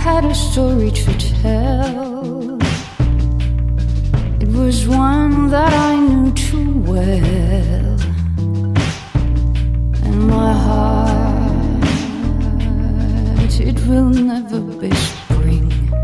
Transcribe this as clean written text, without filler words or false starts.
had a story to tell. It was one that I knew too well.